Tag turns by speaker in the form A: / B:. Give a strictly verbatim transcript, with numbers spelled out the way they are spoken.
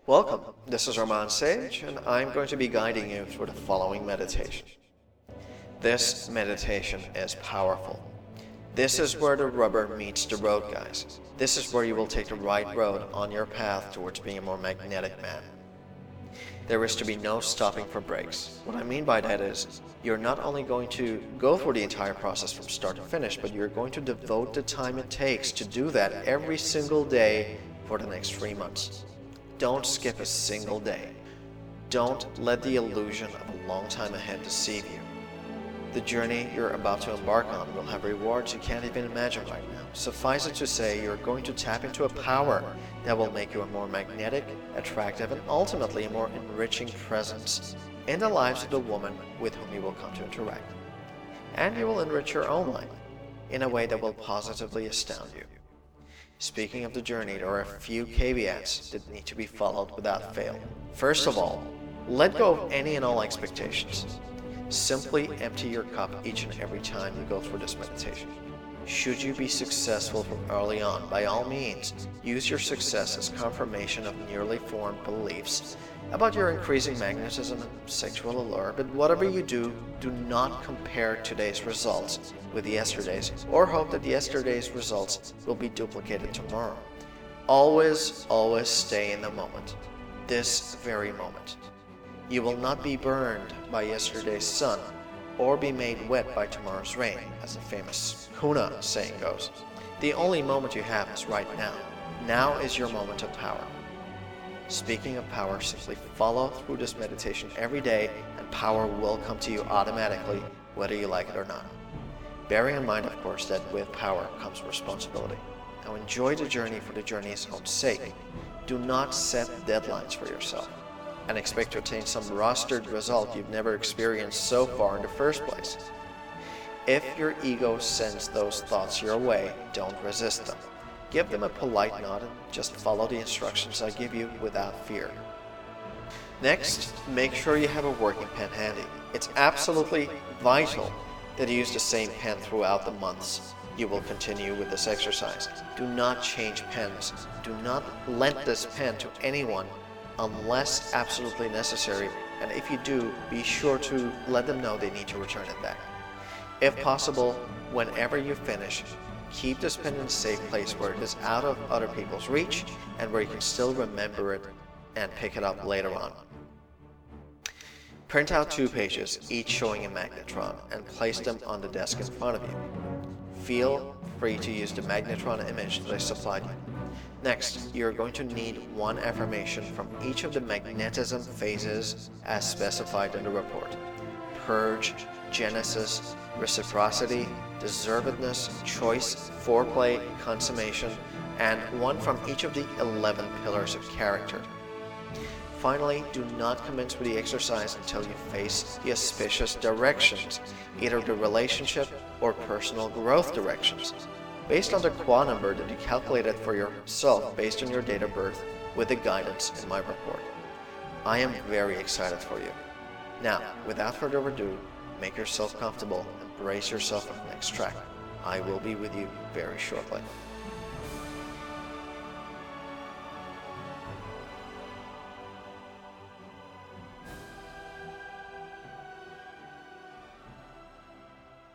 A: Welcome, this is Raman Sage, and I'm going to be guiding you through the following meditation. This meditation is powerful. This is where the rubber meets the road, guys. This is where you will take the right road on your path towards being a more magnetic man. There is to be no stopping for breaks. What I mean by that is, you're not only going to go through the entire process from start to finish, but you're going to devote the time it takes to do that every single day for the next three months. Don't skip a single day. Don't let the illusion of a long time ahead deceive you. The journey you're about to embark on will have rewards you can't even imagine right now. Suffice it to say, you're going to tap into a power that will make you a more magnetic, attractive, and ultimately a more enriching presence in the lives of the woman with whom you will come to interact. And you will enrich your own life in a way that will positively astound you. Speaking of the journey, there are a few caveats that need to be followed without fail. First of all, let go of any and all expectations. Simply empty your cup each and every time you go through this meditation. Should you be successful from early on, by all means, use your success as confirmation of nearly formed beliefs about your increasing magnetism and sexual allure, but whatever you do, do not compare today's results with yesterday's, or hope that yesterday's results will be duplicated tomorrow. Always, always stay in the moment, this very moment. You will not be burned by yesterday's sun, or be made wet by tomorrow's rain, as the famous Huna saying goes. The only moment you have is right now. Now is your moment of power. Speaking of power, simply follow through this meditation every day, and power will come to you automatically, whether you like it or not. Bearing in mind, of course, that with power comes responsibility. Now enjoy the journey for the journey's own sake. Do not set deadlines for yourself and expect to attain some rostered result you've never experienced so far in the first place. If your ego sends those thoughts your way, don't resist them. Give them a polite nod and just follow the instructions I give you without fear. Next, make sure you have a working pen handy. It's absolutely vital that you use the same pen throughout the months you will continue with this exercise. Do not change pens. Do not lend this pen to anyone unless absolutely necessary, and if you do, be sure to let them know they need to return it back. If possible, whenever you finish, keep this pen in a safe place where it is out of other people's reach and where you can still remember it and pick it up later on. Print out two pages, each showing a magnetron, and place them on the desk in front of you. Feel free to use the magnetron image that I supplied you. Next, you're going to need one affirmation from each of the magnetism phases as specified in the report. Purge, Genesis, Reciprocity, Deservedness, Choice, Foreplay, Consummation, and one from each of the eleven pillars of character. Finally, do not commence with the exercise until you face the auspicious directions, either the relationship or personal growth directions, based on the qua number that you calculated for yourself based on your date of birth with the guidance in my report. I am very excited for you. Now, without further ado, make yourself comfortable and brace yourself for the next track. I will be with you very shortly.